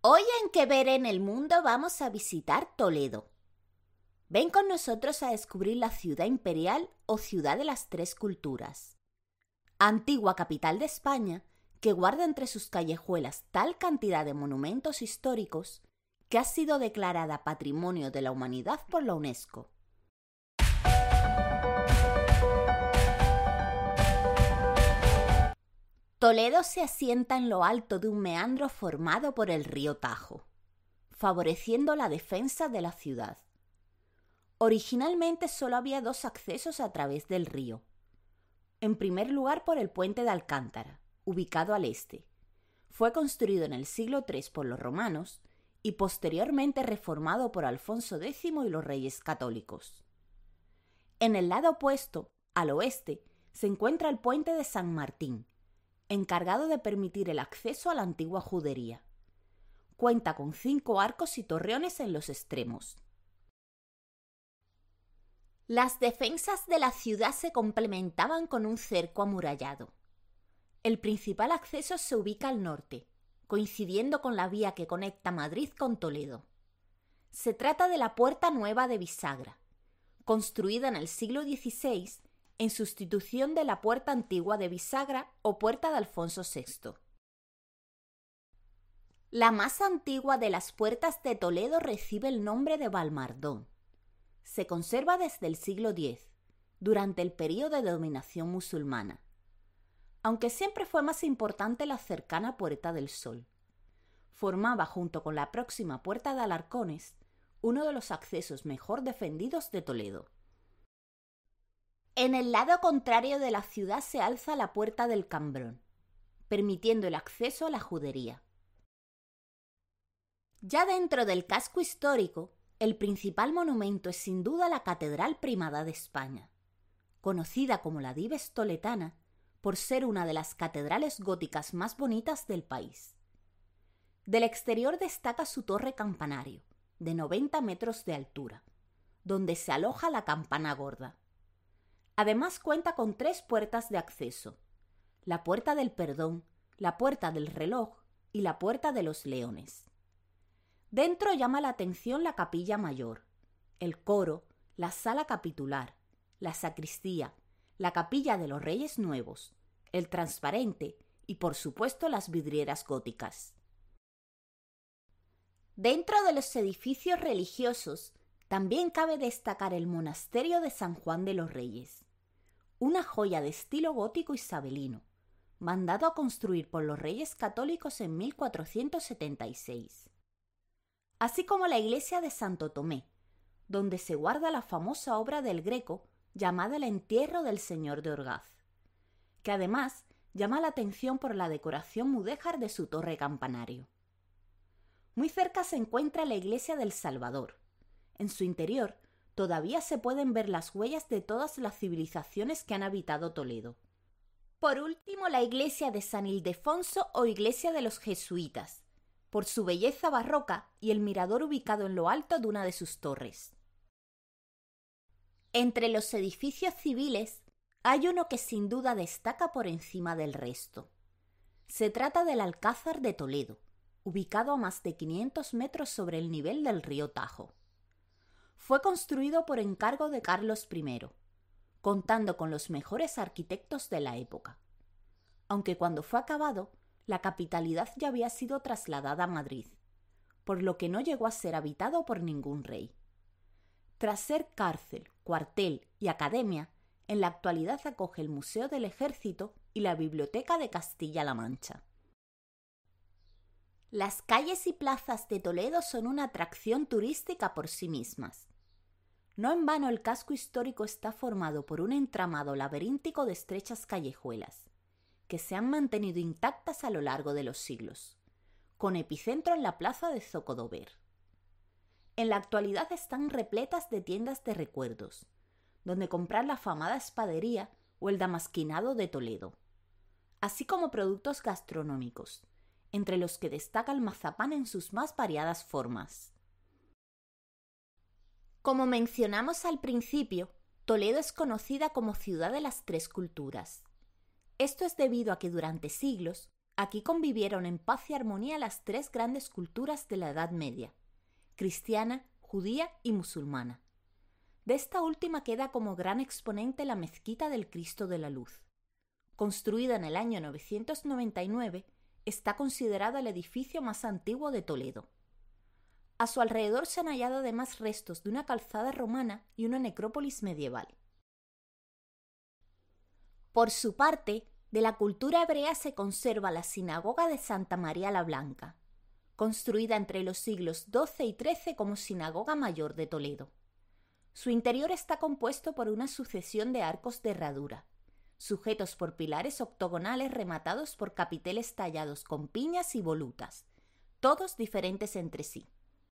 Hoy en Que Ver en el Mundo vamos a visitar Toledo. Ven con nosotros a descubrir la ciudad imperial o ciudad de las tres culturas. Antigua capital de España que guarda entre sus callejuelas tal cantidad de monumentos históricos que ha sido declarada Patrimonio de la Humanidad por la UNESCO. Toledo se asienta en lo alto de un meandro formado por el río Tajo, favoreciendo la defensa de la ciudad. Originalmente solo había dos accesos a través del río. En primer lugar por el puente de Alcántara, ubicado al este. Fue construido en el siglo III por los romanos y posteriormente reformado por Alfonso X y los Reyes Católicos. En el lado opuesto, al oeste, se encuentra el puente de San Martín, encargado de permitir el acceso a la antigua judería. Cuenta con 5 arcos y torreones en los extremos. Las defensas de la ciudad se complementaban con un cerco amurallado. El principal acceso se ubica al norte, coincidiendo con la vía que conecta Madrid con Toledo. Se trata de la Puerta Nueva de Bisagra, construida en el siglo XVI en sustitución de la Puerta Antigua de Bisagra o Puerta de Alfonso VI. La más antigua de las puertas de Toledo recibe el nombre de Valmardón. Se conserva desde el siglo X, durante el período de dominación musulmana, aunque siempre fue más importante la cercana Puerta del Sol. Formaba, junto con la próxima Puerta de Alarcones, uno de los accesos mejor defendidos de Toledo. En el lado contrario de la ciudad se alza la Puerta del Cambrón, permitiendo el acceso a la judería. Ya dentro del casco histórico, el principal monumento es sin duda la Catedral Primada de España, conocida como la Dives Toletana por ser una de las catedrales góticas más bonitas del país. Del exterior destaca su torre campanario, de 90 metros de altura, donde se aloja la campana gorda. Además cuenta con 3 puertas de acceso: la Puerta del Perdón, la Puerta del Reloj y la Puerta de los Leones. Dentro llama la atención la capilla mayor, el coro, la sala capitular, la sacristía, la capilla de los Reyes Nuevos, el transparente y por supuesto las vidrieras góticas. Dentro de los edificios religiosos también cabe destacar el monasterio de San Juan de los Reyes, una joya de estilo gótico isabelino, mandado a construir por los Reyes Católicos en 1476. Así como la iglesia de Santo Tomé, donde se guarda la famosa obra del Greco llamada El entierro del Señor de Orgaz, que además llama la atención por la decoración mudéjar de su torre campanario. Muy cerca se encuentra la iglesia del Salvador. En su interior todavía se pueden ver las huellas de todas las civilizaciones que han habitado Toledo. Por último, la iglesia de San Ildefonso o iglesia de los jesuitas, por su belleza barroca y el mirador ubicado en lo alto de una de sus torres. Entre los edificios civiles hay uno que sin duda destaca por encima del resto. Se trata del Alcázar de Toledo, ubicado a más de 500 metros sobre el nivel del río Tajo. Fue construido por encargo de Carlos I, contando con los mejores arquitectos de la época. Aunque cuando fue acabado, la capitalidad ya había sido trasladada a Madrid, por lo que no llegó a ser habitado por ningún rey. Tras ser cárcel, cuartel y academia, en la actualidad acoge el Museo del Ejército y la Biblioteca de Castilla-La Mancha. Las calles y plazas de Toledo son una atracción turística por sí mismas. No en vano el casco histórico está formado por un entramado laberíntico de estrechas callejuelas, que se han mantenido intactas a lo largo de los siglos, con epicentro en la plaza de Zocodover. En la actualidad están repletas de tiendas de recuerdos, donde comprar la afamada espadería o el damasquinado de Toledo, así como productos gastronómicos, entre los que destaca el mazapán en sus más variadas formas. Como mencionamos al principio, Toledo es conocida como ciudad de las tres culturas. Esto es debido a que durante siglos Aquí convivieron en paz y armonía las tres grandes culturas de la Edad Media: cristiana, judía y musulmana. De esta última queda como gran exponente la Mezquita del Cristo de la Luz. Construida en el año 999, está considerada el edificio más antiguo de Toledo. A su alrededor se han hallado además restos de una calzada romana y una necrópolis medieval. Por su parte, de la cultura hebrea se conserva la sinagoga de Santa María la Blanca, construida entre los siglos XII y XIII como sinagoga mayor de Toledo. Su interior está compuesto por una sucesión de arcos de herradura, sujetos por pilares octogonales rematados por capiteles tallados con piñas y volutas, todos diferentes entre sí.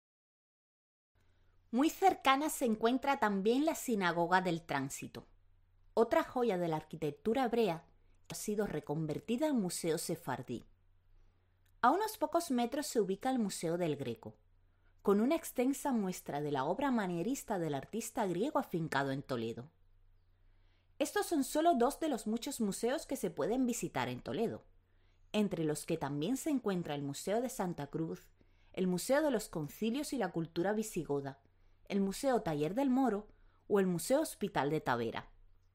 Muy cercana se encuentra también la Sinagoga del Tránsito, otra joya de la arquitectura hebrea que ha sido reconvertida en museo sefardí. A unos pocos metros se ubica el Museo del Greco, con una extensa muestra de la obra manierista del artista griego afincado en Toledo. Estos son solo dos de los muchos museos que se pueden visitar en Toledo, entre los que también se encuentra el Museo de Santa Cruz, el Museo de los Concilios y la Cultura Visigoda, el Museo Taller del Moro o el Museo Hospital de Tavera.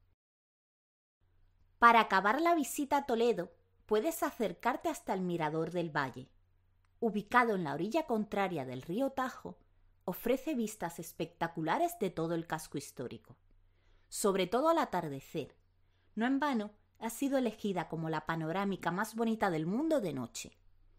Para acabar la visita a Toledo, puedes acercarte hasta el Mirador del Valle. Ubicado en la orilla contraria del río Tajo, ofrece vistas espectaculares de todo el casco histórico, sobre todo al atardecer. No en vano ha sido elegida como la panorámica más bonita del mundo de noche.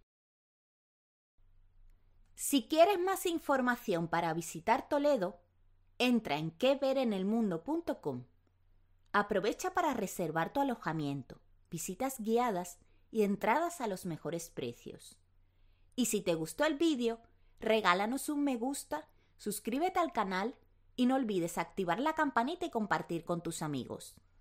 Si quieres más información para visitar Toledo, entra en queverenelmundo.com. Aprovecha para reservar tu alojamiento, visitas guiadas y entradas a los mejores precios. Y si te gustó el vídeo, regálanos un me gusta, suscríbete al canal y no olvides activar la campanita y compartir con tus amigos.